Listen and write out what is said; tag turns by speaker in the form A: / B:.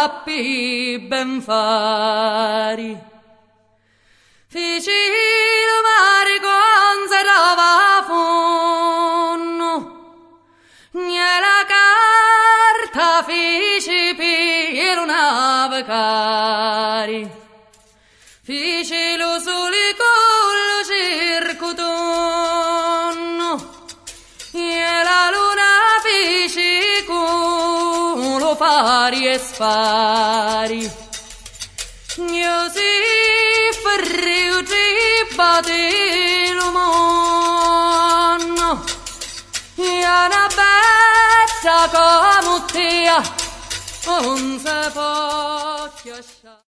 A: sappi ben fari. Ficino mare conserva fonno, nella carta fici per navigare, fici lo sole con lo circutonno, e la luna fici con lo fari e spari. Io si ferrio batilo monno, e una betta come te non si può chiasciare.